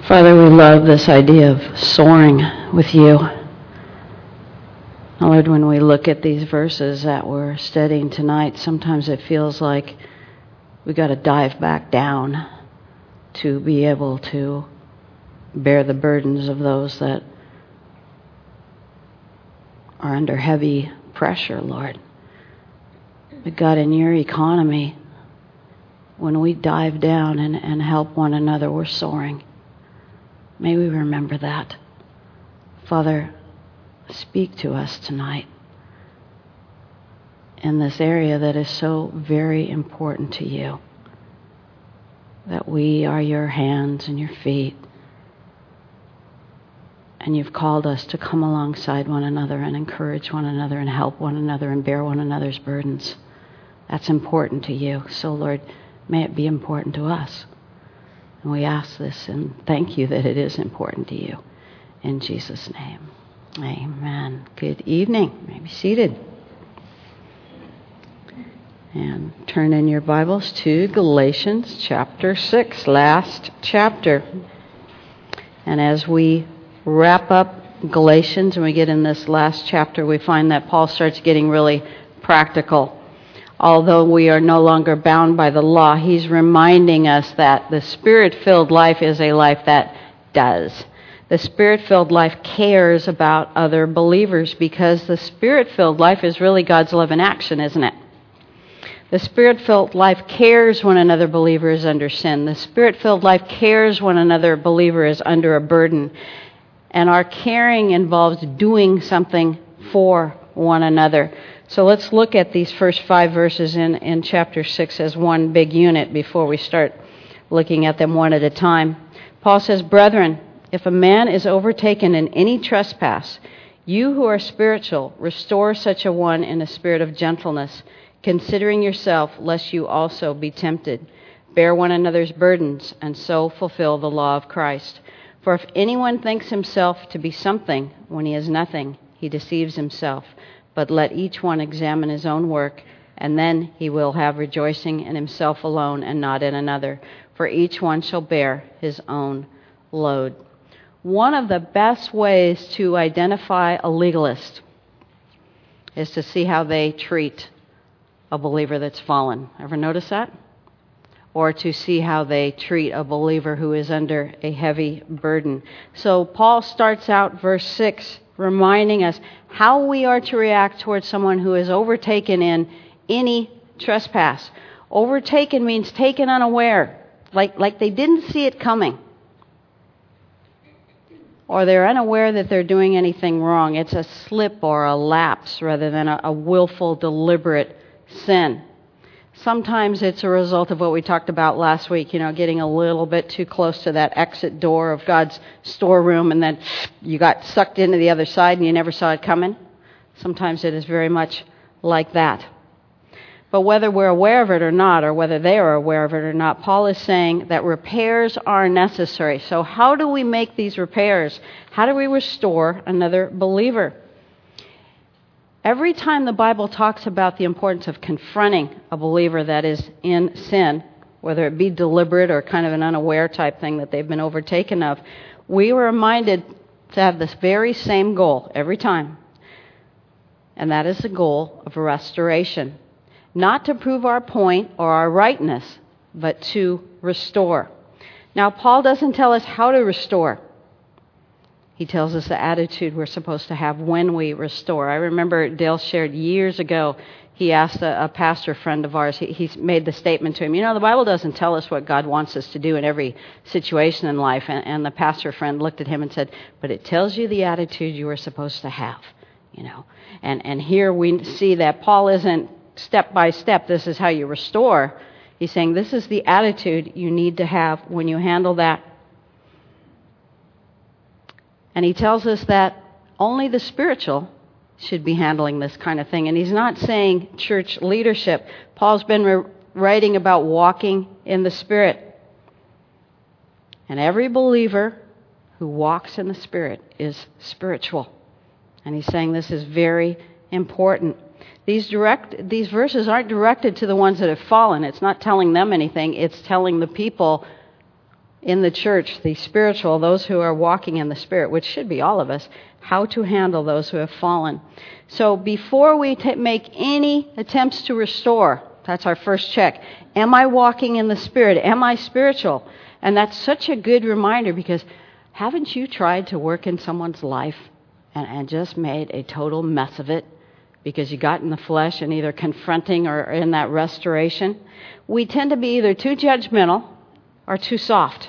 Father, we love this idea of soaring with you. Lord, when we look at these verses that we're studying tonight, sometimes it feels like we got to dive back down to be able to bear the burdens of those that are under heavy pressure, Lord. But God, in your economy, when we dive down and help one another, we're soaring. May we remember that. Father, speak to us tonight in this area that is so very important to you, that we are your hands and your feet, and you've called us to come alongside one another and encourage one another and help one another and bear one another's burdens. That's important to you. So, Lord, may it be important to us. And we ask this and thank you that it is important to you. In Jesus' name, amen. Good evening. You may be seated. And turn in your Bibles to Galatians chapter 6, last chapter. And as we wrap up Galatians and we get in this last chapter, we find that Paul starts getting really practical. Although we are no longer bound by the law, he's reminding us that the Spirit-filled life is a life that does. The Spirit-filled life cares about other believers because the Spirit-filled life is really God's love in action, isn't it? The Spirit-filled life cares when another believer is under sin. The Spirit-filled life cares when another believer is under a burden. And our caring involves doing something for one another. So let's look at these first 5 verses in chapter 6 as one big unit before we start looking at them one at a time. Paul says, "Brethren, if a man is overtaken in any trespass, you who are spiritual, restore such a one in a spirit of gentleness, considering yourself, lest you also be tempted. Bear one another's burdens, and so fulfill the law of Christ. For if anyone thinks himself to be something when he is nothing, he deceives himself. But let each one examine his own work, and then he will have rejoicing in himself alone and not in another. For each one shall bear his own load." One of the best ways to identify a legalist is to see how they treat a believer that's fallen. Ever notice that? Or to see how they treat a believer who is under a heavy burden. So Paul starts out verse 6 reminding us how we are to react towards someone who is overtaken in any trespass. Overtaken means taken unaware, like they didn't see it coming. Or they're unaware that they're doing anything wrong. It's a slip or a lapse rather than a willful, deliberate sin. Sometimes it's a result of what we talked about last week, getting a little bit too close to that exit door of God's storeroom, and then you got sucked into the other side and you never saw it coming. Sometimes it is very much like that. But whether we're aware of it or not, or whether they are aware of it or not, Paul is saying that repairs are necessary. So how do we make these repairs? How do we restore another believer? Every time the Bible talks about the importance of confronting a believer that is in sin, whether it be deliberate or kind of an unaware type thing that they've been overtaken of, we were reminded to have this very same goal every time. And that is the goal of restoration. Not to prove our point or our rightness, but to restore. Now, Paul doesn't tell us how to restore. He tells us the attitude we're supposed to have when we restore. I remember Dale shared years ago, he asked a pastor friend of ours, he made the statement to him, the Bible doesn't tell us what God wants us to do in every situation in life. And the pastor friend looked at him and said, but it tells you the attitude you are supposed to have, And here we see that Paul isn't step by step, this is how you restore. He's saying this is the attitude you need to have when you handle that. And he tells us that only the spiritual should be handling this kind of thing. And he's not saying church leadership. Paul's been writing about walking in the Spirit. And every believer who walks in the Spirit is spiritual. And he's saying this is very important. These verses aren't directed to the ones that have fallen. It's not telling them anything. It's telling the people in the church, the spiritual, those who are walking in the Spirit, which should be all of us, how to handle those who have fallen. So before we make any attempts to restore, that's our first check. Am I walking in the Spirit? Am I spiritual? And that's such a good reminder, because haven't you tried to work in someone's life and just made a total mess of it because you got in the flesh and either confronting or in that restoration? We tend to be either too judgmental or too soft.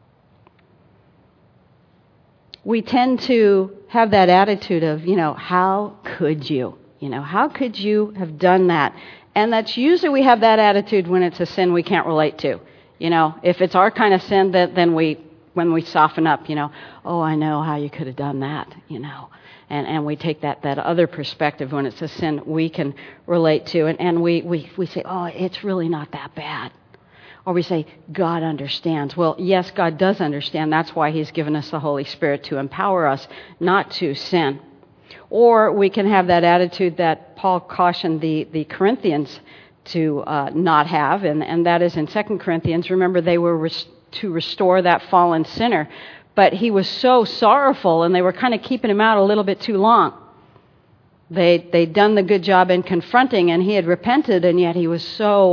We tend to have that attitude of, how could you? How could you have done that? And that's usually we have that attitude when it's a sin we can't relate to. If it's our kind of sin, then when we soften up, oh, I know how you could have done that, And we take that other perspective when it's a sin we can relate to. And we say, oh, it's really not that bad. Or we say, God understands. Well, yes, God does understand. That's why He's given us the Holy Spirit to empower us not to sin. Or we can have that attitude that Paul cautioned the Corinthians to not have, and that is in 2 Corinthians. Remember, they were to restore that fallen sinner, but he was so sorrowful, and they were kind of keeping him out a little bit too long. They'd done the good job in confronting, and he had repented, and yet he was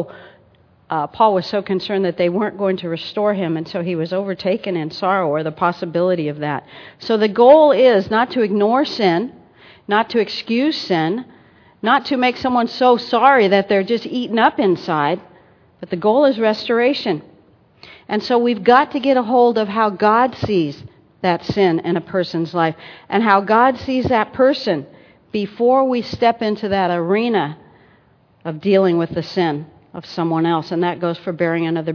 Paul was so concerned that they weren't going to restore him, and so he was overtaken in sorrow, or the possibility of that. So the goal is not to ignore sin, not to excuse sin, not to make someone so sorry that they're just eaten up inside, but the goal is restoration. And so we've got to get a hold of how God sees that sin in a person's life, and how God sees that person before we step into that arena of dealing with the sin of someone else. And that goes for bearing another's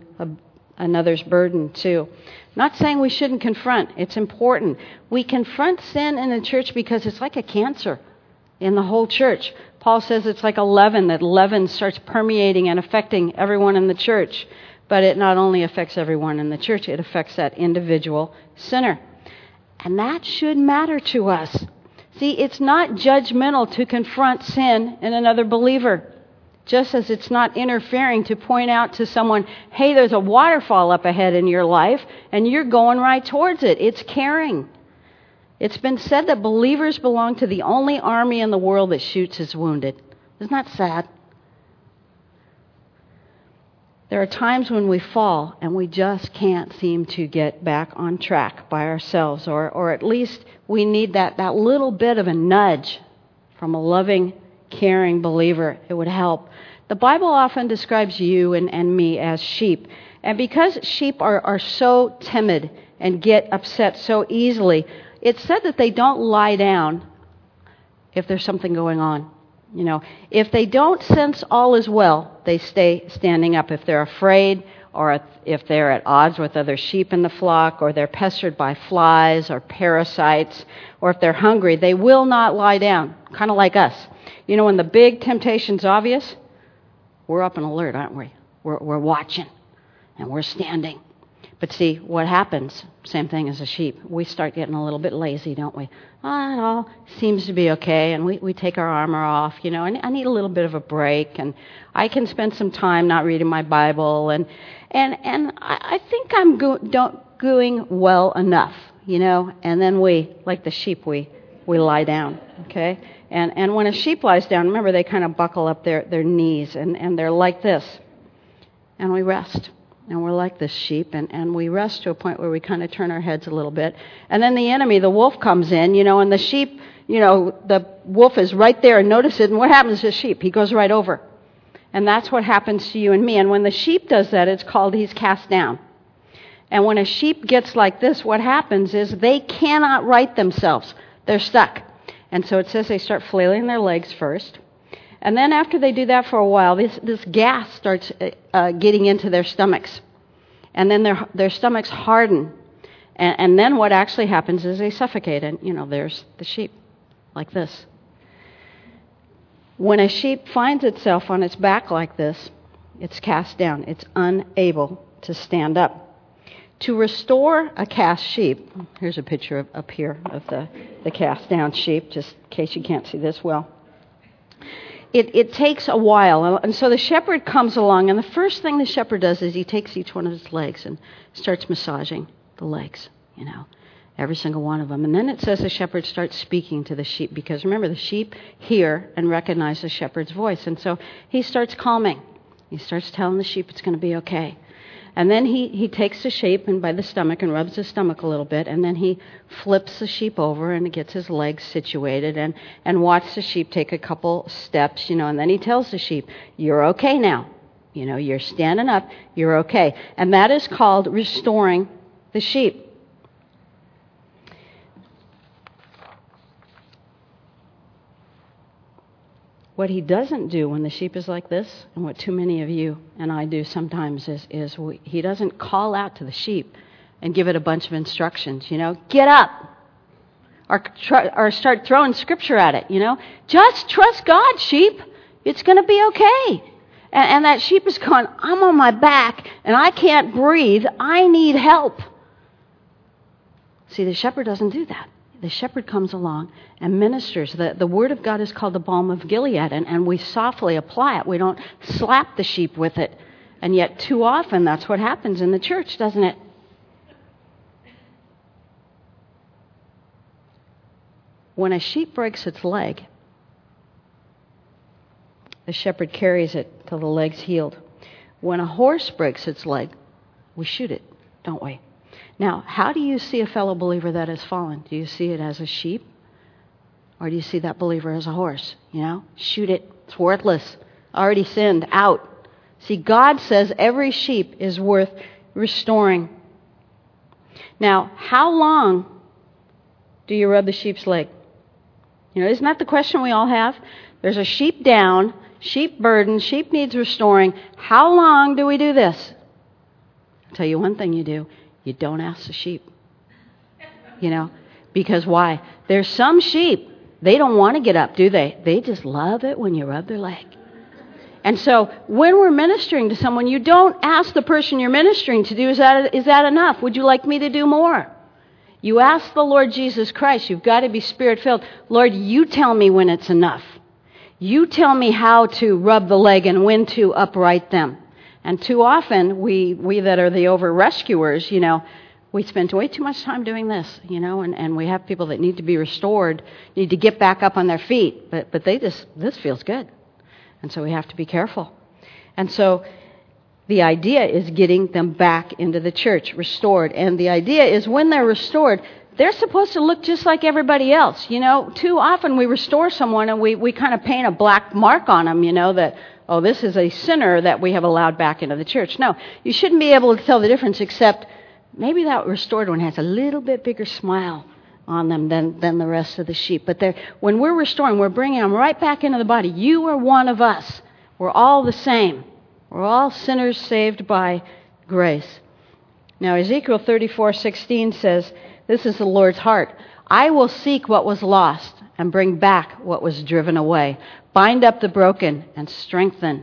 burden too. Not saying we shouldn't confront. It's important. We confront sin in the church because it's like a cancer in the whole church. Paul says it's like a leaven, that leaven starts permeating and affecting everyone in the church. But it not only affects everyone in the church, it affects that individual sinner. And that should matter to us. See, it's not judgmental to confront sin in another believer. Just as it's not interfering to point out to someone, hey, there's a waterfall up ahead in your life, and you're going right towards it. It's caring. It's been said that believers belong to the only army in the world that shoots its wounded. Isn't that sad? There are times when we fall and we just can't seem to get back on track by ourselves, or at least we need that little bit of a nudge from a loving, caring believer. It would help. The Bible often describes you and me as sheep. And because sheep are so timid and get upset so easily, it's said that they don't lie down if there's something going on. If they don't sense all is well, they stay standing up. If they're afraid, or if they're at odds with other sheep in the flock, or they're pestered by flies or parasites, or if they're hungry, they will not lie down, kind of like us. When the big temptation's obvious, we're up and alert, aren't we? We're watching, and we're standing. But see, what happens, same thing as a sheep, we start getting a little bit lazy, don't we? Oh, it all seems to be okay, and we take our armor off, and I need a little bit of a break, and I can spend some time not reading my Bible, and I think I'm doing well enough, and then we, like the sheep, we lie down, okay? And when a sheep lies down, remember, they kind of buckle up their knees, and they're like this, and we rest. And we're like this sheep, and we rest to a point where we kind of turn our heads a little bit. And then the enemy, the wolf, comes in, and the sheep, the wolf is right there, and notice it, and what happens to the sheep? He goes right over. And that's what happens to you and me. And when the sheep does that, it's called he's cast down. And when a sheep gets like this, what happens is they cannot right themselves. They're stuck. And so it says they start flailing their legs first. And then after they do that for a while, this gas starts getting into their stomachs. And then their stomachs harden. And then what actually happens is they suffocate. And, there's the sheep, like this. When a sheep finds itself on its back like this, it's cast down. It's unable to stand up. To restore a cast sheep, here's a picture up here of the cast down sheep, just in case you can't see this well. it takes a while. And so the shepherd comes along, and the first thing the shepherd does is he takes each one of his legs and starts massaging the legs, every single one of them. And then it says the shepherd starts speaking to the sheep, because remember, the sheep hear and recognize the shepherd's voice. And so he starts calming. He starts telling the sheep it's going to be okay. And then he takes the sheep and by the stomach and rubs his stomach a little bit, and then he flips the sheep over and gets his legs situated and watches the sheep take a couple steps, and then he tells the sheep, you're okay now. You're standing up, you're okay. And that is called restoring the sheep. What he doesn't do when the sheep is like this, and what too many of you and I do sometimes, is he doesn't call out to the sheep and give it a bunch of instructions, get up, or start throwing scripture at it, Just trust God, sheep. It's going to be okay. And that sheep is going, I'm on my back, and I can't breathe. I need help. See, the shepherd doesn't do that. The shepherd comes along and ministers. The word of God is called the balm of Gilead, and we softly apply it. We don't slap the sheep with it. And yet too often that's what happens in the church, doesn't it? When a sheep breaks its leg, the shepherd carries it till the leg's healed. When a horse breaks its leg, we shoot it, don't we? Now, how do you see a fellow believer that has fallen? Do you see it as a sheep? Or do you see that believer as a horse? Shoot it. It's worthless. Already sinned. Out. See, God says every sheep is worth restoring. Now, how long do you rub the sheep's leg? Isn't that the question we all have? There's a sheep down, sheep burdened, sheep needs restoring. How long do we do this? I'll tell you one thing you do. You don't ask the sheep. Because why? There's some sheep, they don't want to get up, do they? They just love it when you rub their leg. And so when we're ministering to someone, you don't ask the person you're ministering to do, is that enough? Would you like me to do more? You ask the Lord Jesus Christ. You've got to be Spirit-filled. Lord, you tell me when it's enough. You tell me how to rub the leg and when to upright them. And too often, we that are the over-rescuers, we spend way too much time doing this, and we have people that need to be restored, need to get back up on their feet, but this feels good. And so we have to be careful. And so the idea is getting them back into the church, restored. And the idea is when they're restored, they're supposed to look just like everybody else. Too often we restore someone and we kind of paint a black mark on them, that, oh, this is a sinner that we have allowed back into the church. No, you shouldn't be able to tell the difference, except maybe that restored one has a little bit bigger smile on them than the rest of the sheep. But when we're restoring, we're bringing them right back into the body. You are one of us. We're all the same. We're all sinners saved by grace. Now, Ezekiel 34:16 says, this is the Lord's heart. I will seek what was lost and bring back what was driven away. Bind up the broken and strengthen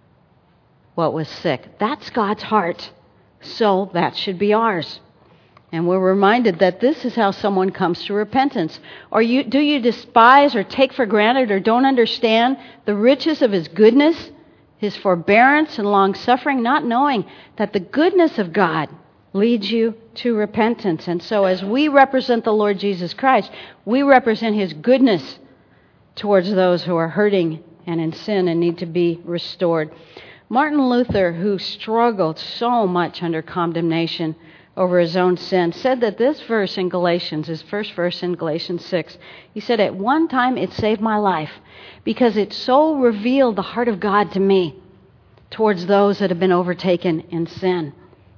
what was sick. That's God's heart. So that should be ours. And we're reminded that this is how someone comes to repentance. Or do you despise or take for granted or don't understand the riches of His goodness, His forbearance and long-suffering, not knowing that the goodness of God leads you to repentance? And so as we represent the Lord Jesus Christ, we represent His goodness towards those who are hurting and in sin and need to be restored. Martin Luther, who struggled so much under condemnation over his own sin, said that this verse in Galatians, his first verse in Galatians 6, he said, at one time it saved my life because it so revealed the heart of God to me towards those that have been overtaken in sin.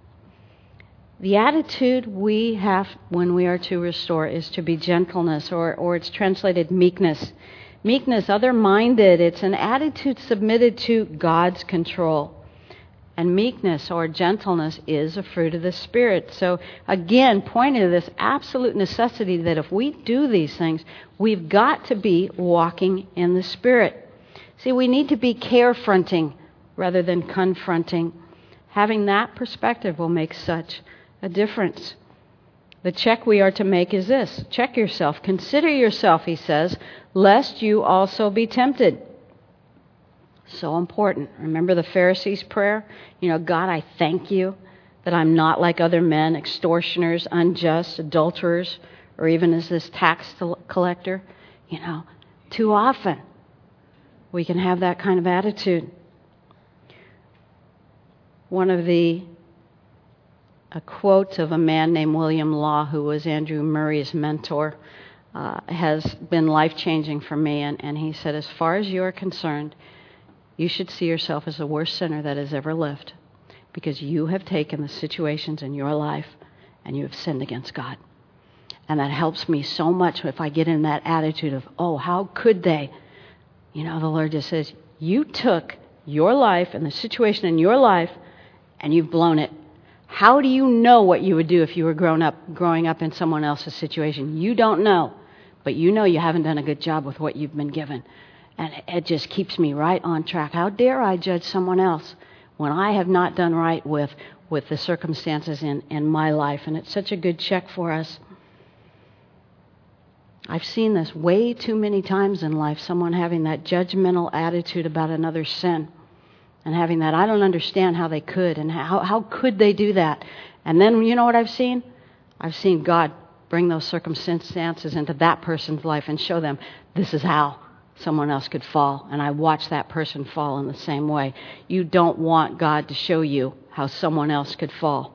The attitude we have when we are to restore is to be gentleness, or it's translated meekness. Meekness, other-minded, it's an attitude submitted to God's control. And meekness or gentleness is a fruit of the Spirit. So again, pointing to this absolute necessity that if we do these things, we've got to be walking in the Spirit. See, we need to be carefronting rather than confronting. Having that perspective will make such a difference. The check we are to make is this. Check yourself. Consider yourself, he says, lest you also be tempted. So important. Remember the Pharisees' prayer? God, I thank you that I'm not like other men, extortioners, unjust, adulterers, or even as this tax collector. Too often we can have that kind of attitude. One of the quotes of a man named William Law, who was Andrew Murray's mentor, has been life-changing for me. And he said, as far as you are concerned, you should see yourself as the worst sinner that has ever lived, because you have taken the situations in your life and you have sinned against God. And that helps me so much if I get in that attitude of, oh, how could they? The Lord just says, you took your life and the situation in your life and you've blown it. How do you know what you would do if you were growing up in someone else's situation? You don't know, but you know you haven't done a good job with what you've been given. And it just keeps me right on track. How dare I judge someone else when I have not done right with the circumstances in my life? And it's such a good check for us. I've seen this way too many times in life, someone having that judgmental attitude about another's sin and having that, I don't understand how they could, and how could they do that? And then you know what I've seen? I've seen God bring those circumstances into that person's life and show them this is how someone else could fall. And I watch that person fall in the same way. You don't want God to show you how someone else could fall.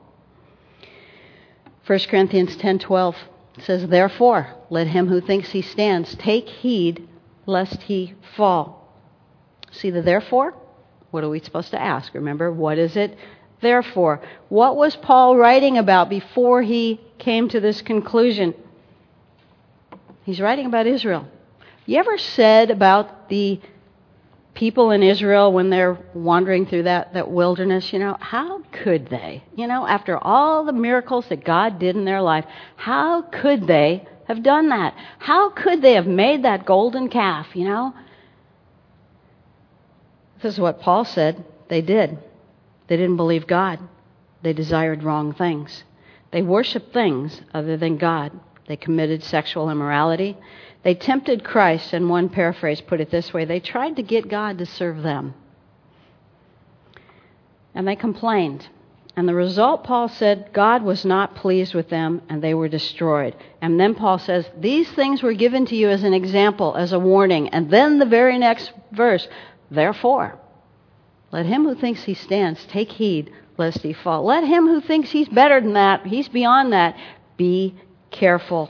1 Corinthians 10:12 says, therefore, let him who thinks he stands take heed lest he fall. See the therefore? What are we supposed to ask? Remember, what is it therefore? What was Paul writing about before he came to this conclusion? He's writing about Israel. You ever said about the people in Israel when they're wandering through that wilderness, how could they? After all the miracles that God did in their life, how could they have done that? How could they have made that golden calf, This is what Paul said they did. They didn't believe God. They desired wrong things. They worshiped things other than God. They committed sexual immorality. They tempted Christ, and one paraphrase put it this way, they tried to get God to serve them. And they complained. And the result, Paul said, God was not pleased with them, and they were destroyed. And then Paul says, these things were given to you as an example, as a warning. And then the very next verse, therefore, let him who thinks he stands take heed lest he fall. Let him who thinks he's better than that, he's beyond that, be careful.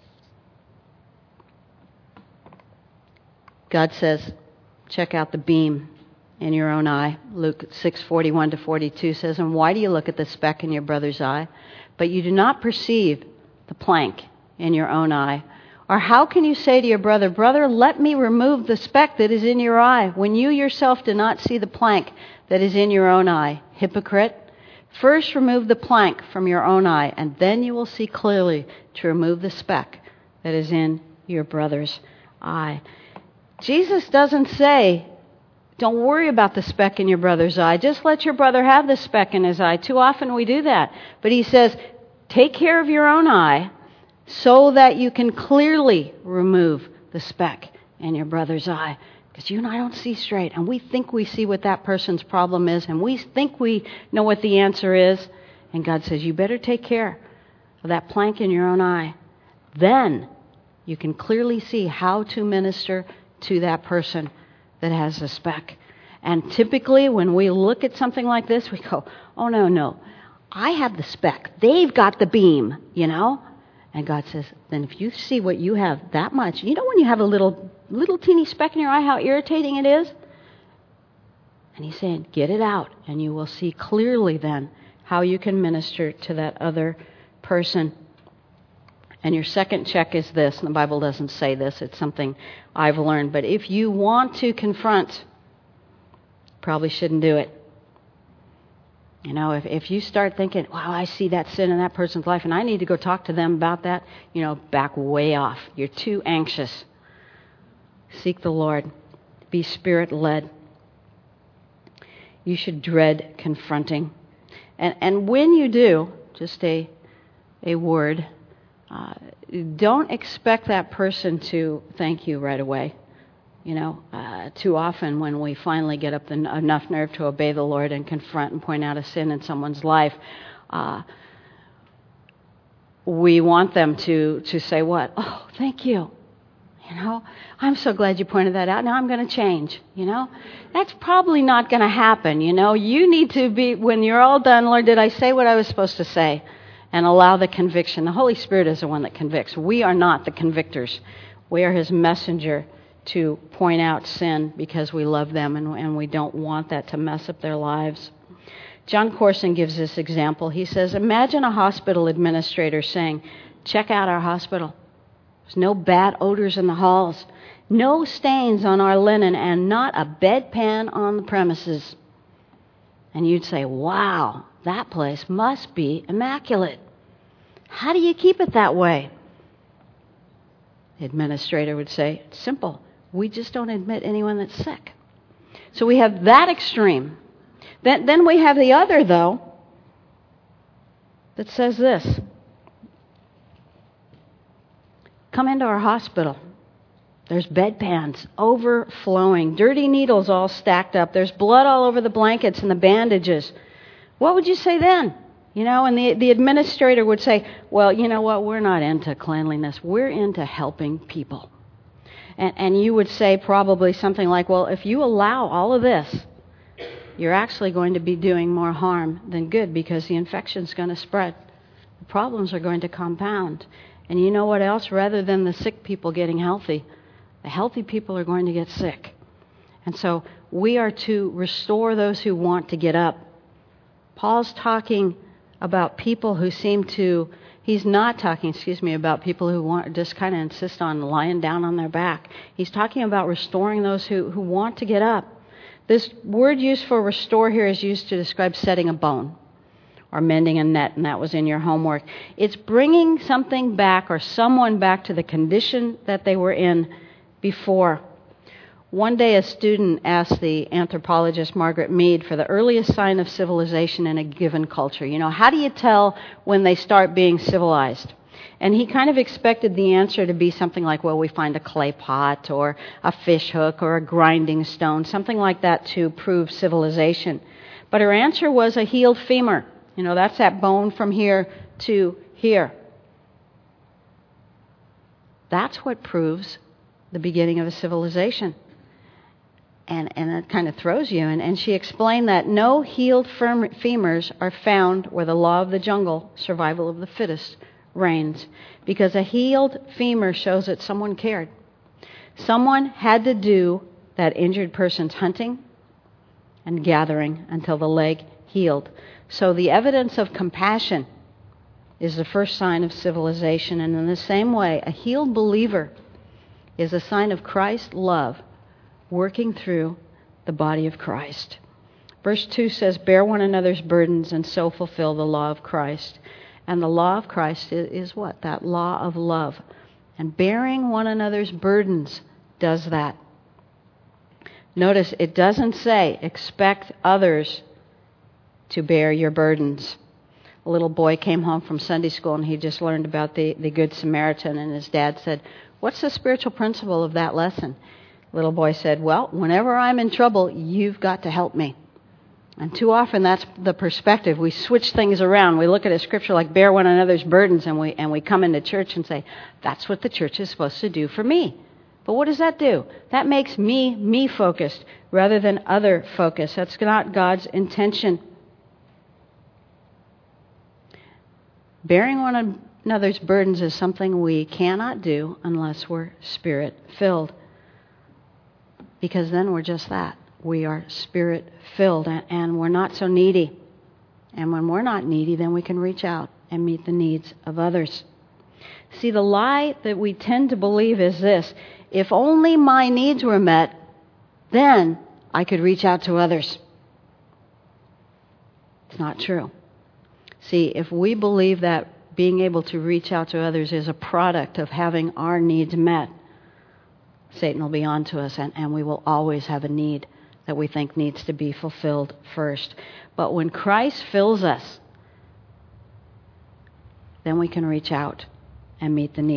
God says, check out the beam in your own eye. Luke 6:41-42 says, and why do you look at the speck in your brother's eye, but you do not perceive the plank in your own eye? Or how can you say to your brother, brother, let me remove the speck that is in your eye, when you yourself do not see the plank that is in your own eye? Hypocrite! First remove the plank from your own eye, and then you will see clearly to remove the speck that is in your brother's eye. Jesus doesn't say, don't worry about the speck in your brother's eye. Just let your brother have the speck in his eye. Too often we do that. But he says, take care of your own eye so that you can clearly remove the speck in your brother's eye. Because you and I don't see straight. And we think we see what that person's problem is. And we think we know what the answer is. And God says, you better take care of that plank in your own eye. Then you can clearly see how to minister to that person that has a speck. And typically when we look at something like this, we go, oh, no, I have the speck. They've got the beam, And God says, then if you see what you have that much, when you have a little teeny speck in your eye, how irritating it is? And he's saying, get it out, and you will see clearly then how you can minister to that other person. And your second check is this, and the Bible doesn't say this, it's something I've learned, but if you want to confront, probably shouldn't do it. If you start thinking, wow, I see that sin in that person's life, and I need to go talk to them about that, back way off. You're too anxious. Seek the Lord. Be Spirit-led. You should dread confronting. And when you do, just a word, don't expect that person to thank you right away. Too often when we finally get up enough nerve to obey the Lord and confront and point out a sin in someone's life, we want them to say what? Oh, thank you. I'm so glad you pointed that out. Now I'm going to change. That's probably not going to happen. You need to be, when you're all done, Lord, did I say what I was supposed to say? And allow the conviction. The Holy Spirit is the one that convicts. We are not the convictors. We are His messenger to point out sin because we love them and we don't want that to mess up their lives. John Corson gives this example. He says, imagine a hospital administrator saying, check out our hospital. There's no bad odors in the halls, no stains on our linen, and not a bedpan on the premises. And you'd say, wow, that place must be immaculate. How do you keep it that way? The administrator would say, it's simple. We just don't admit anyone that's sick. So we have that extreme. Then we have the other, though, that says this. Come into our hospital. There's bedpans overflowing, dirty needles all stacked up. There's blood all over the blankets and the bandages. What would you say then? And the administrator would say, well, you know what? We're not into cleanliness. We're into helping people. And you would say probably something like, well, if you allow all of this, you're actually going to be doing more harm than good because the infection's going to spread. The problems are going to compound. And you know what else? Rather than the sick people getting healthy, the healthy people are going to get sick. And so we are to restore those who want to get up. Paul's talking about people who he's not talking, about people who want just kind of insist on lying down on their back. He's talking about restoring those who want to get up. This word used for restore here is used to describe setting a bone or mending a net, and that was in your homework. It's bringing something back or someone back to the condition that they were in before. One day a student asked the anthropologist Margaret Mead for the earliest sign of civilization in a given culture. How do you tell when they start being civilized? And he kind of expected the answer to be something like, well, we find a clay pot or a fish hook or a grinding stone, something like that to prove civilization. But her answer was a healed femur. That's that bone from here to here. That's what proves the beginning of a civilization. And it kind of throws you. And she explained that no healed femurs are found where the law of the jungle, survival of the fittest, reigns. Because a healed femur shows that someone cared. Someone had to do that injured person's hunting and gathering until the leg healed. So the evidence of compassion is the first sign of civilization. And in the same way, a healed believer is a sign of Christ's love working through the body of Christ. Verse 2 says, bear one another's burdens and so fulfill the law of Christ. And the law of Christ is what? That law of love. And bearing one another's burdens does that. Notice it doesn't say expect others to bear your burdens. A little boy came home from Sunday school and he just learned about the Good Samaritan, and his dad said, what's the spiritual principle of that lesson? Little boy said, well, whenever I'm in trouble, you've got to help me. And too often that's the perspective. We switch things around. We look at a scripture like bear one another's burdens, and we come into church and say, that's what the church is supposed to do for me. But what does that do? That makes me focused rather than other focused. That's not God's intention. Bearing one another's burdens is something we cannot do unless we're Spirit-filled. Because then we're just that. We are Spirit-filled, and we're not so needy. And when we're not needy, then we can reach out and meet the needs of others. See, the lie that we tend to believe is this: if only my needs were met, then I could reach out to others. It's not true. See, if we believe that being able to reach out to others is a product of having our needs met, Satan will be on to us, and we will always have a need that we think needs to be fulfilled first. But when Christ fills us, then we can reach out and meet the needs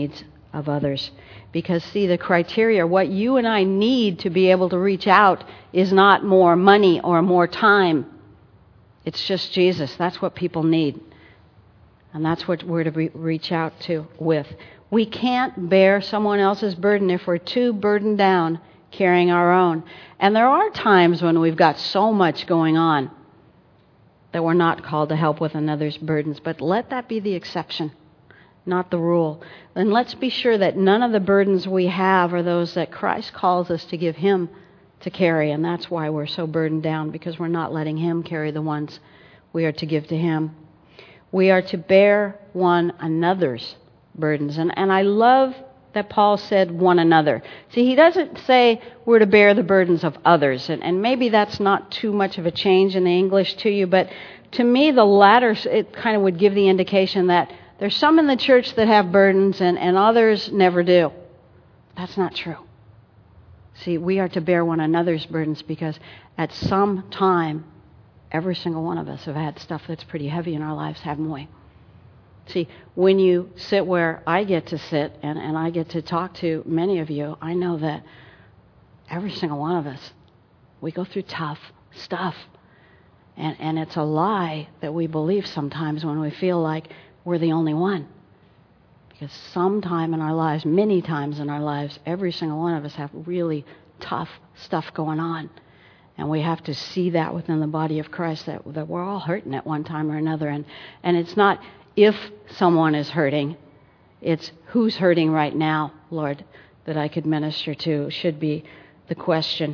of others. Because, see, the criteria, what you and I need to be able to reach out is not more money or more time. It's just Jesus. That's what people need. And that's what we're to reach out to with. We can't bear someone else's burden if we're too burdened down carrying our own. And there are times when we've got so much going on that we're not called to help with another's burdens. But let that be the exception, not the rule. And let's be sure that none of the burdens we have are those that Christ calls us to give Him to carry. And that's why we're so burdened down, because we're not letting Him carry the ones we are to give to Him. We are to bear one another's burdens. And I love that Paul said one another. See, he doesn't say we're to bear the burdens of others. And maybe that's not too much of a change in the English to you, but to me the latter, it kind of would give the indication that there's some in the church that have burdens and others never do. That's not true. See, we are to bear one another's burdens because at some time, every single one of us have had stuff that's pretty heavy in our lives, haven't we? See, when you sit where I get to sit and I get to talk to many of you, I know that every single one of us, we go through tough stuff. And it's a lie that we believe sometimes when we feel like we're the only one. Because sometime in our lives, many times in our lives, every single one of us have really tough stuff going on. And we have to see that within the body of Christ, that we're all hurting at one time or another. And it's not if someone is hurting, it's who's hurting right now, Lord, that I could minister to, should be the question.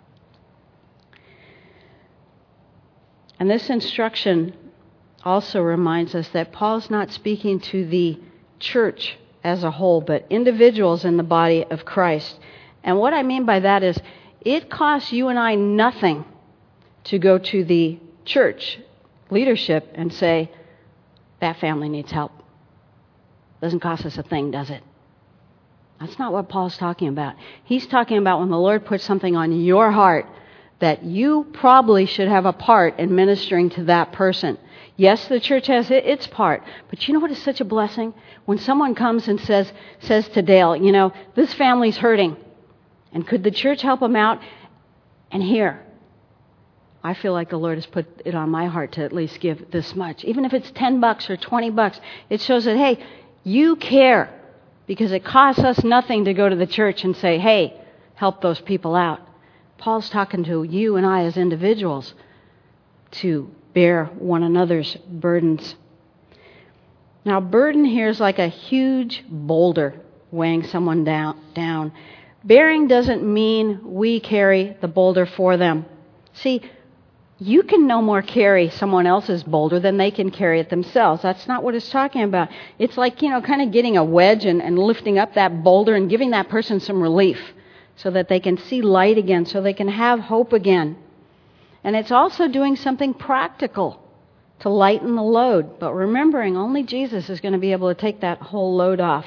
And this instruction also reminds us that Paul's not speaking to the church as a whole, but individuals in the body of Christ. And what I mean by that is, it costs you and I nothing to go to the church leadership and say, that family needs help. Doesn't cost us a thing, does it? That's not what Paul's talking about. He's talking about when the Lord puts something on your heart that you probably should have a part in ministering to that person. Yes, the church has its part, but you know what is such a blessing? When someone comes and says to Dale, you know, this family's hurting, and could the church help them out? And here, I feel like the Lord has put it on my heart to at least give this much. Even if it's $10 or $20, it shows that, hey, you care, because it costs us nothing to go to the church and say, hey, help those people out. Paul's talking to you and I as individuals to bear one another's burdens. Now, burden here is like a huge boulder weighing someone down. Bearing doesn't mean we carry the boulder for them. See, you can no more carry someone else's boulder than they can carry it themselves. That's not what it's talking about. It's like, kind of getting a wedge and lifting up that boulder and giving that person some relief so that they can see light again, so they can have hope again. And it's also doing something practical to lighten the load. But remembering, only Jesus is going to be able to take that whole load off.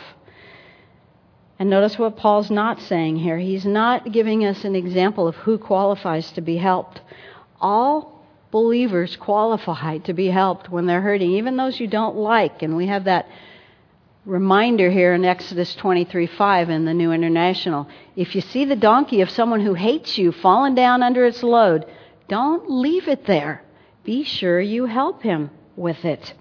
And notice what Paul's not saying here. He's not giving us an example of who qualifies to be helped. All believers qualify to be helped when they're hurting, even those you don't like. And we have that reminder here in Exodus 23:5 in the New International. If you see the donkey of someone who hates you falling down under its load, don't leave it there. Be sure you help him with it.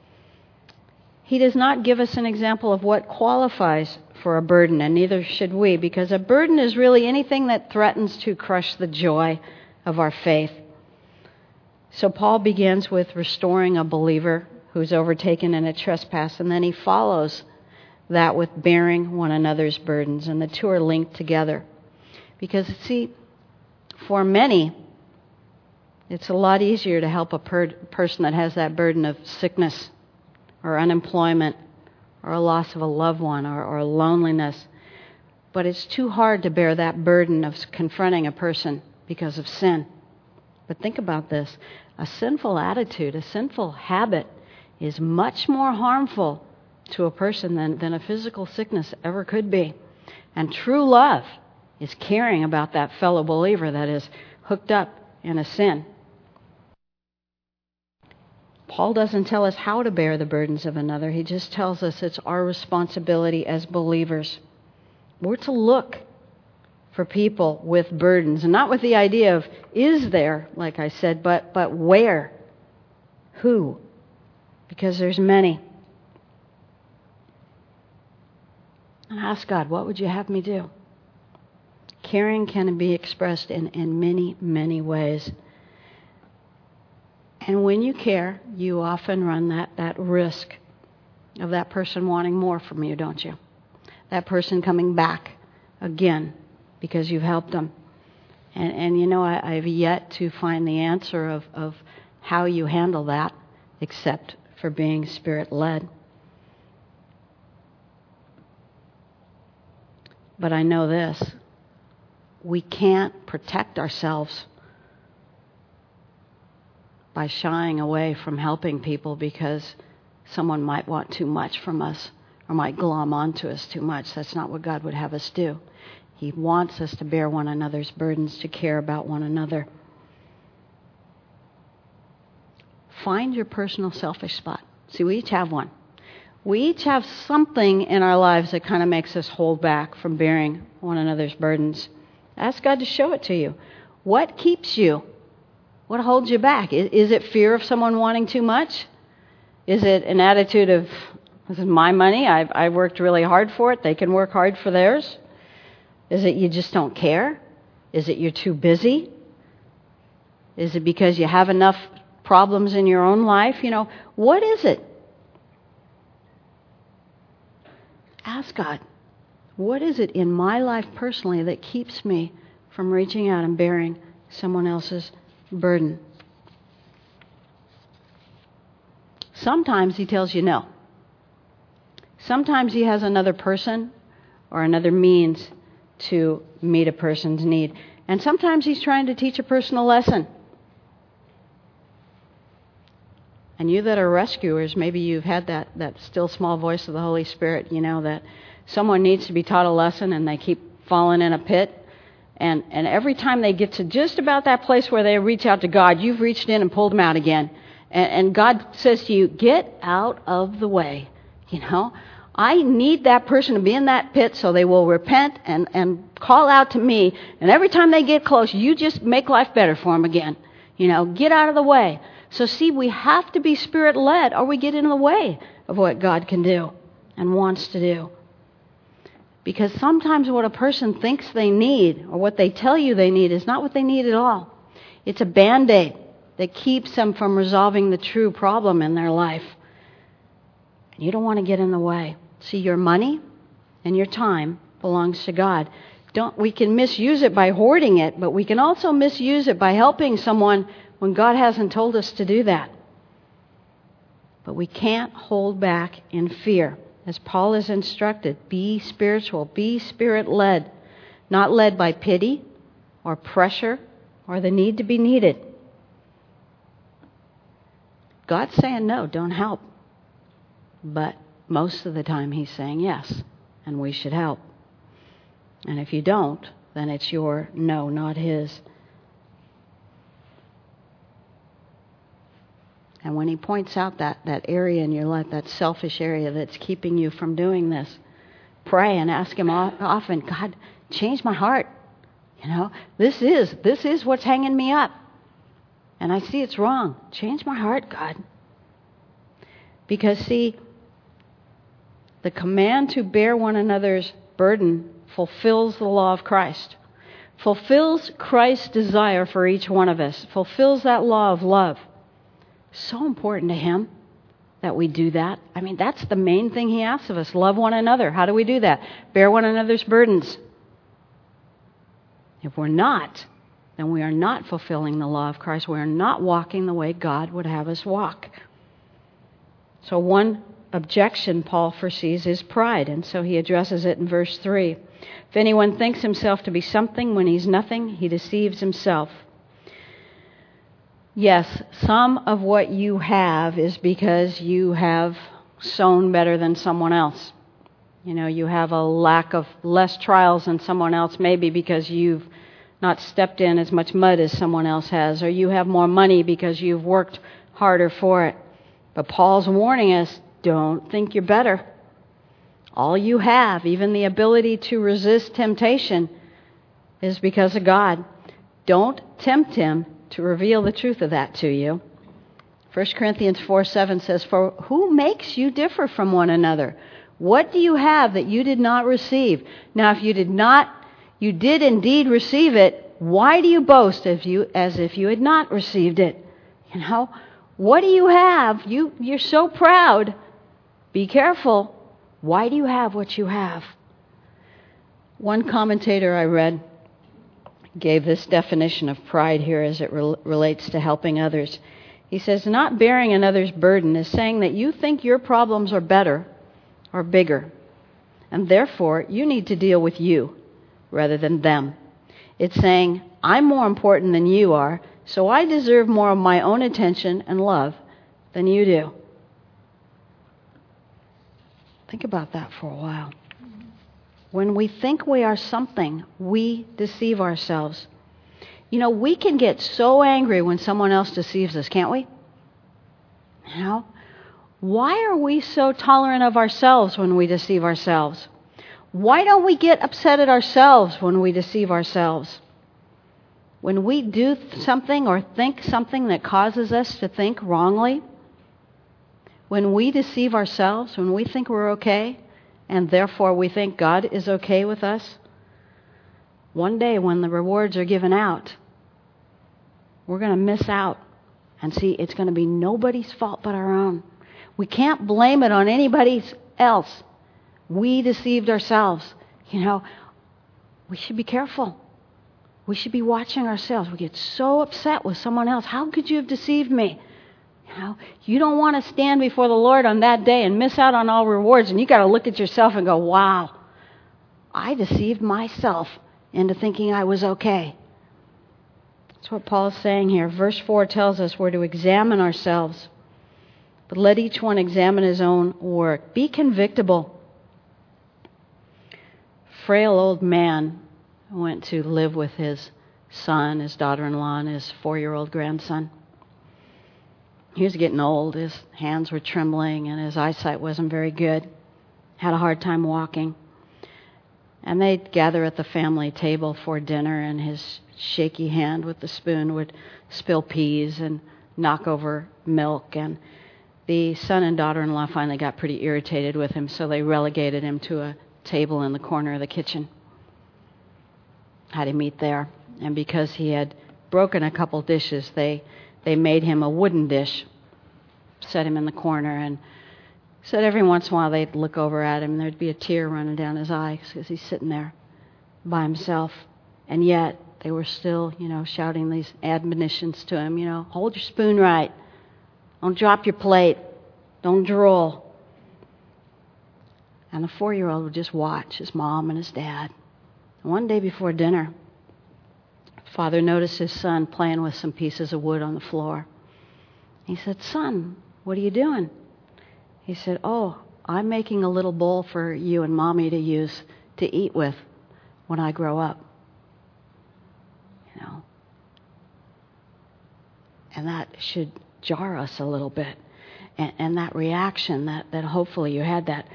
He does not give us an example of what qualifies for a burden, and neither should we, because a burden is really anything that threatens to crush the joy of our faith. So Paul begins with restoring a believer who's overtaken in a trespass, and then he follows that with bearing one another's burdens, and the two are linked together. Because, see, for many, it's a lot easier to help a person that has that burden of sickness or unemployment or a loss of a loved one or loneliness. But it's too hard to bear that burden of confronting a person because of sin. But think about this. A sinful attitude, a sinful habit is much more harmful to a person than a physical sickness ever could be. And true love is caring about that fellow believer that is hooked up in a sin. Paul doesn't tell us how to bear the burdens of another. He just tells us it's our responsibility as believers. We're to look for people with burdens, and not with the idea of is there, like I said, but where, who, because there's many. And ask God, what would you have me do? Caring can be expressed in many, many ways. And when you care, you often run that risk of that person wanting more from you, don't you? That person coming back again because you've helped them. And you know, I've yet to find the answer of how you handle that, except for being Spirit-led. But I know this. We can't protect ourselves by shying away from helping people because someone might want too much from us or might glom onto us too much. That's not what God would have us do. He wants us to bear one another's burdens, to care about one another. Find your personal selfish spot. See, we each have one. We each have something in our lives that kind of makes us hold back from bearing one another's burdens. Ask God to show it to you. What keeps you? What holds you back? Is it fear of someone wanting too much? Is it an attitude of, this is my money, I've worked really hard for it, they can work hard for theirs? Is it you just don't care? Is it you're too busy? Is it because you have enough problems in your own life? You know, what is it? Ask God, what is it in my life personally that keeps me from reaching out and bearing someone else's burden? Sometimes He tells you no. Sometimes He has another person or another means to meet a person's need. And sometimes He's trying to teach a person a lesson. And you that are rescuers, maybe you've had that still small voice of the Holy Spirit, you know, that someone needs to be taught a lesson and they keep falling in a pit. And every time they get to just about that place where they reach out to God, you've reached in and pulled them out again. And God says to you, get out of the way. You know, I need that person to be in that pit so they will repent and call out to me. And every time they get close, you just make life better for them again. You know, get out of the way. So see, we have to be Spirit-led or we get in the way of what God can do and wants to do. Because sometimes what a person thinks they need or what they tell you they need is not what they need at all. It's a Band-Aid that keeps them from resolving the true problem in their life. And you don't want to get in the way. See, your money and your time belongs to God. We can misuse it by hoarding it, but we can also misuse it by helping someone when God hasn't told us to do that. But we can't hold back in fear. As Paul is instructed, be spiritual, be Spirit-led, not led by pity or pressure or the need to be needed. God's saying no, don't help. But most of the time He's saying yes, and we should help. And if you don't, then it's your no, not His. And when He points out that area in your life, that selfish area that's keeping you from doing this, pray and ask Him often, God, change my heart. You know, this is what's hanging me up. And I see it's wrong. Change my heart, God. Because, see, the command to bear one another's burden fulfills the law of Christ. Fulfills Christ's desire for each one of us. Fulfills that law of love. So important to Him that we do that. I mean, that's the main thing He asks of us. Love one another. How do we do that? Bear one another's burdens. If we're not, then we are not fulfilling the law of Christ. We are not walking the way God would have us walk. So one objection Paul foresees is pride, and so he addresses it in verse 3. If anyone thinks himself to be something when he's nothing, he deceives himself. Yes, some of what you have is because you have sown better than someone else. You know, you have a lack of less trials than someone else, maybe because you've not stepped in as much mud as someone else has, or you have more money because you've worked harder for it. But Paul's warning us, don't think you're better. All you have, even the ability to resist temptation, is because of God. Don't tempt him to reveal the truth of that to you. 1 Corinthians 4:7 says, "For who makes you differ from one another? What do you have that you did not receive? Now if you did indeed receive it, why do you boast as if you had not received it?" You know, what do you have? You're so proud. Be careful. Why do you have what you have? One commentator I read gave this definition of pride here as it relates to helping others. He says, not bearing another's burden is saying that you think your problems are better or bigger, and therefore you need to deal with you rather than them. It's saying, I'm more important than you are, so I deserve more of my own attention and love than you do. Think about that for a while. When we think we are something, we deceive ourselves. You know, we can get so angry when someone else deceives us, can't we? You know, why are we so tolerant of ourselves when we deceive ourselves? Why don't we get upset at ourselves when we deceive ourselves? When we do something or think something that causes us to think wrongly, when we deceive ourselves, when we think we're okay, and therefore we think God is okay with us, one day when the rewards are given out, we're going to miss out. And see, it's going to be nobody's fault but our own. We can't blame it on anybody else. We deceived ourselves. You know, we should be careful. We should be watching ourselves. We get so upset with someone else. How could you have deceived me? You know, you don't want to stand before the Lord on that day and miss out on all rewards. And you got to look at yourself and go, wow, I deceived myself into thinking I was okay. That's what Paul is saying here. Verse 4 tells us we're to examine ourselves. But let each one examine his own work. Be convictable. Frail old man went to live with his son, his daughter-in-law, and his 4-year-old grandson. He was getting old. His hands were trembling and his eyesight wasn't very good. Had a hard time walking. And they'd gather at the family table for dinner, and his shaky hand with the spoon would spill peas and knock over milk. And the son and daughter-in-law finally got pretty irritated with him, so they relegated him to a table in the corner of the kitchen. Had him eat there. And because he had broken a couple dishes, they made him a wooden dish, set him in the corner, and said every once in a while they'd look over at him and there'd be a tear running down his eye because he's sitting there by himself. And yet they were still, shouting these admonitions to him, hold your spoon right. Don't drop your plate. Don't drool. And the 4-year-old would just watch his mom and his dad. And one day before dinner, father noticed his son playing with some pieces of wood on the floor. He said, "Son, what are you doing?" He said, "Oh, I'm making a little bowl for you and Mommy to use to eat with when I grow up." And that should jar us a little bit. And that reaction, that hopefully you had that,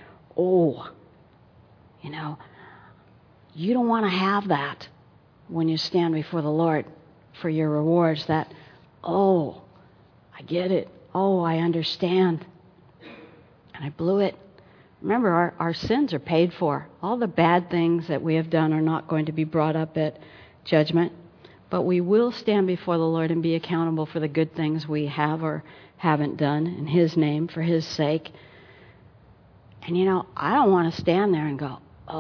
you don't want to have that when you stand before the Lord for your rewards. That, I get it. I understand. And I blew it. Remember, our sins are paid for. All the bad things that we have done are not going to be brought up at judgment. But we will stand before the Lord and be accountable for the good things we have or haven't done in His name, for His sake. And I don't want to stand there and go,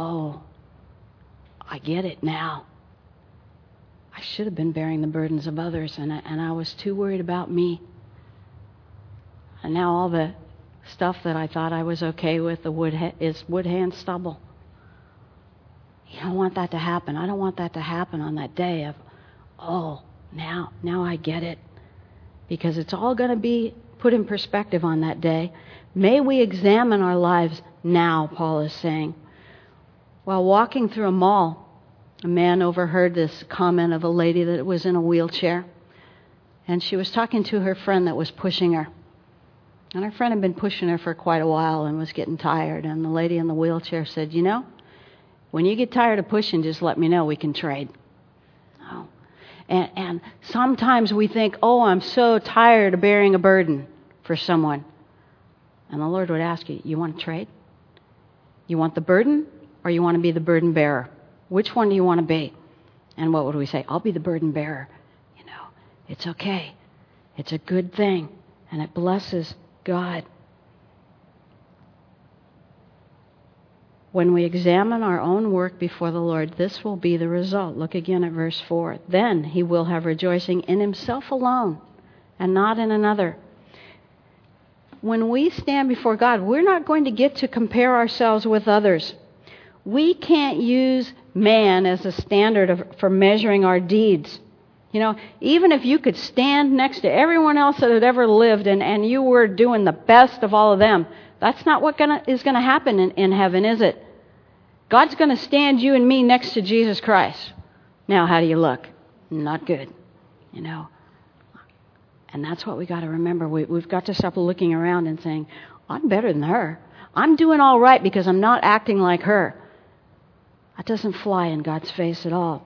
I get it now. I should have been bearing the burdens of others, and I was too worried about me. And now all the stuff that I thought I was okay with is wood hand stubble. You don't want that to happen. I don't want that to happen on that day of, now I get it. Because it's all going to be put in perspective on that day. May we examine our lives now, Paul is saying. While walking through a mall, a man overheard this comment of a lady that was in a wheelchair. And she was talking to her friend that was pushing her. And our friend had been pushing her for quite a while and was getting tired. And the lady in the wheelchair said, you know, when you get tired of pushing, just let me know. We can trade. Oh. And sometimes we think, oh, I'm so tired of bearing a burden for someone. And the Lord would ask you, you want to trade? You want the burden or you want to be the burden bearer? Which one do you want to be? And what would we say? I'll be the burden bearer. You know, it's okay. It's a good thing. And it blesses God. When we examine our own work before the Lord, this will be the result. Look again at verse 4. Then he will have rejoicing in himself alone and not in another. When we stand before God, we're not going to get to compare ourselves with others. We can't use man as a standard for measuring our deeds. You know, even if you could stand next to everyone else that had ever lived and you were doing the best of all of them, that's not what is going to happen in heaven, is it? God's going to stand you and me next to Jesus Christ. Now, how do you look? Not good, you know. And that's what we got to remember. We've got to stop looking around and saying, I'm better than her. I'm doing all right because I'm not acting like her. That doesn't fly in God's face at all.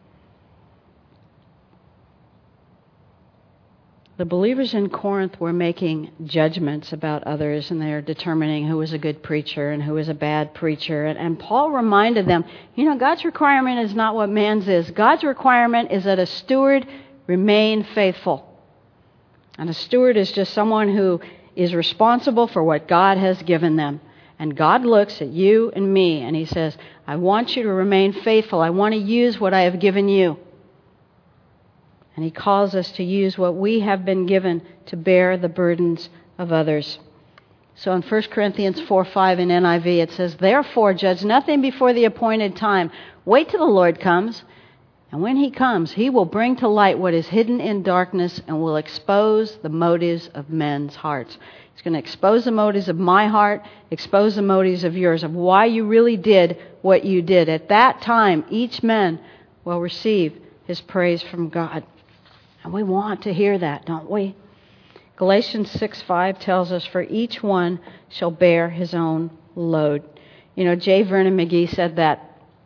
The believers in Corinth were making judgments about others, and they are determining who was a good preacher and who was a bad preacher. And Paul reminded them, you know, God's requirement is not what man's is. God's requirement is that a steward remain faithful. And a steward is just someone who is responsible for what God has given them. And God looks at you and me, and he says, I want you to remain faithful. I want to use what I have given you. And he calls us to use what we have been given to bear the burdens of others. So in 1 Corinthians 4:5 in NIV, it says, therefore, judge nothing before the appointed time. Wait till the Lord comes. And when he comes, he will bring to light what is hidden in darkness and will expose the motives of men's hearts. He's going to expose the motives of my heart, expose the motives of yours, of why you really did what you did. At that time, each man will receive his praise from God. And we want to hear that, don't we? Galatians 6:5 tells us, for each one shall bear his own load. You know, J. Vernon McGee said that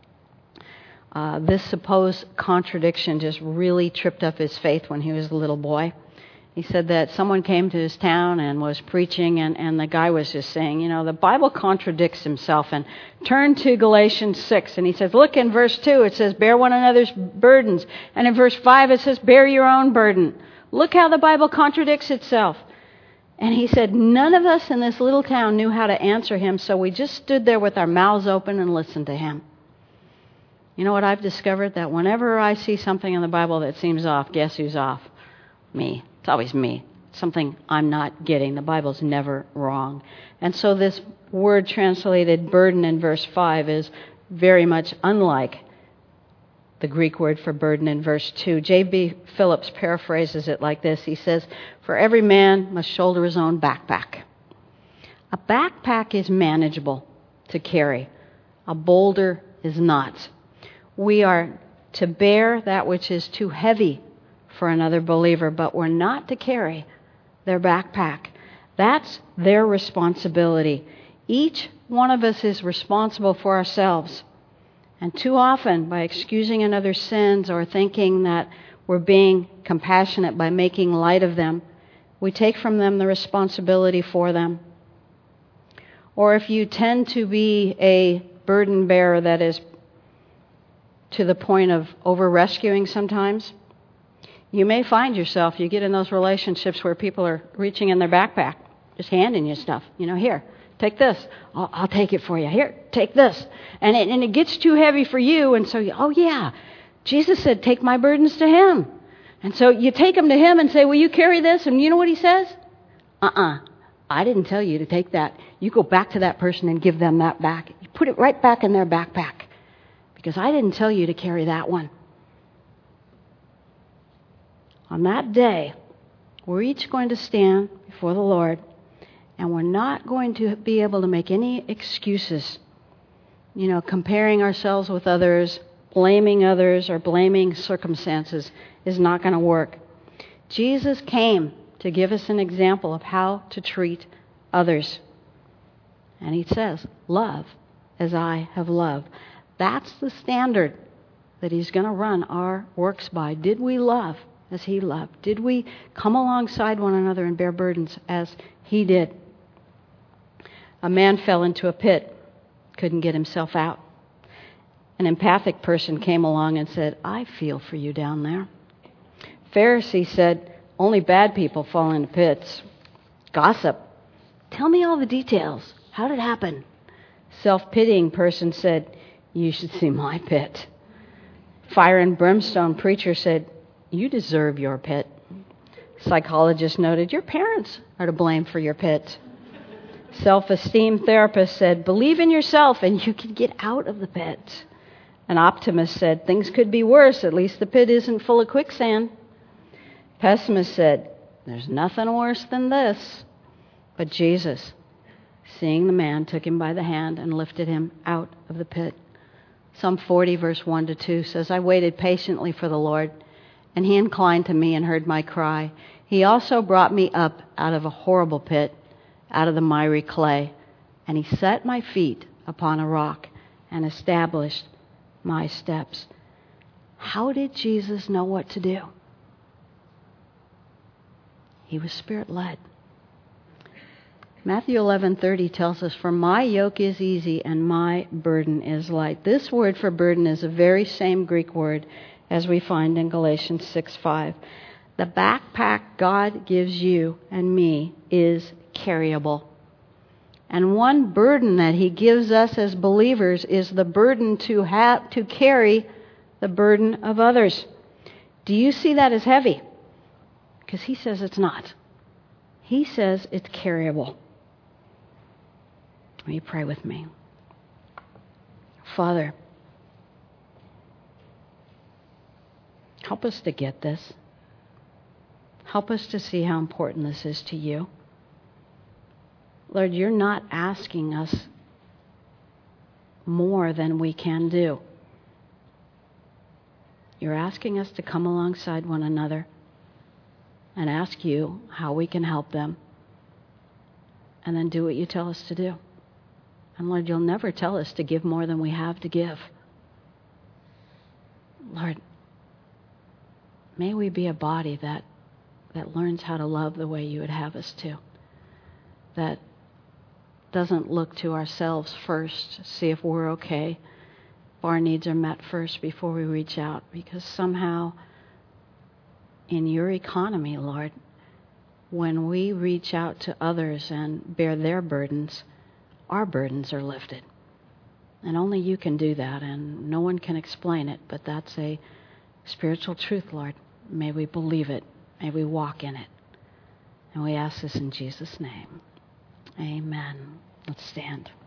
this supposed contradiction just really tripped up his faith when he was a little boy. He said that someone came to his town and was preaching, and the guy was just saying, you know, the Bible contradicts himself. And turn to Galatians 6, and he says, look in verse 2, it says, bear one another's burdens. And in verse 5, it says, bear your own burden. Look how the Bible contradicts itself. And he said, none of us in this little town knew how to answer him, so we just stood there with our mouths open and listened to him. You know what I've discovered? That whenever I see something in the Bible that seems off, guess who's off? Me. It's always me. Something I'm not getting. The Bible's never wrong. And so this word translated burden in verse 5 is very much unlike the Greek word for burden in verse 2. J.B. Phillips paraphrases it like this. He says, for every man must shoulder his own backpack. A backpack is manageable to carry. A boulder is not. We are to bear that which is too heavy for another believer, but we're not to carry their backpack. That's their responsibility. Each one of us is responsible for ourselves. And too often, by excusing another's sins or thinking that we're being compassionate by making light of them, we take from them the responsibility for them. Or if you tend to be a burden bearer that is to the point of over-rescuing sometimes, you may find yourself, you get in those relationships where people are reaching in their backpack, just handing you stuff. You know, here, take this. I'll take it for you. Here, take this. And it gets too heavy for you, and so oh yeah, Jesus said, take my burdens to him. And so you take them to him and say, will you carry this? And you know what he says? I didn't tell you to take that. You go back to that person and give them that back. You put it right back in their backpack. Because I didn't tell you to carry that one. On that day, we're each going to stand before the Lord, and we're not going to be able to make any excuses. You know, comparing ourselves with others, blaming others, or blaming circumstances is not going to work. Jesus came to give us an example of how to treat others. And he says, love as I have loved. That's the standard that he's going to run our works by. Did we love as he loved? Did we come alongside one another and bear burdens as he did? A man fell into a pit, couldn't get himself out. An empathic person came along and said, I feel for you down there. Pharisee said, only bad people fall into pits. Gossip, tell me all the details. How did it happen? Self-pitying person said, you should see my pit. Fire and brimstone preacher said, you deserve your pit. Psychologist noted, your parents are to blame for your pit. Self-esteem therapist said, believe in yourself and you can get out of the pit. An optimist said, things could be worse, at least the pit isn't full of quicksand. Pessimist said, there's nothing worse than this. But Jesus, seeing the man, took him by the hand and lifted him out of the pit. Psalm 40, verse 1-2 says, I waited patiently for the Lord, and he inclined to me and heard my cry. He also brought me up out of a horrible pit, out of the miry clay, and he set my feet upon a rock and established my steps. How did Jesus know what to do? He was Spirit-led. Matthew 11:30 tells us, for my yoke is easy and my burden is light. This word for burden is the very same Greek word as we find in Galatians 6:5. The backpack God gives you and me is carryable. And one burden that he gives us as believers is the burden to carry the burden of others. Do you see that as heavy? Because he says it's not. He says it's carryable. Will you pray with me? Father, help us to get this. Help us to see how important this is to you. Lord, you're not asking us more than we can do. You're asking us to come alongside one another and ask you how we can help them, and then do what you tell us to do. And Lord, you'll never tell us to give more than we have to give. Lord, may we be a body that learns how to love the way you would have us to, that doesn't look to ourselves first, see if we're okay, if our needs are met first before we reach out, because somehow in your economy, Lord, when we reach out to others and bear their burdens, our burdens are lifted. And only you can do that, and no one can explain it, but that's a spiritual truth, Lord. May we believe it. May we walk in it. And we ask this in Jesus' name. Amen. Let's stand.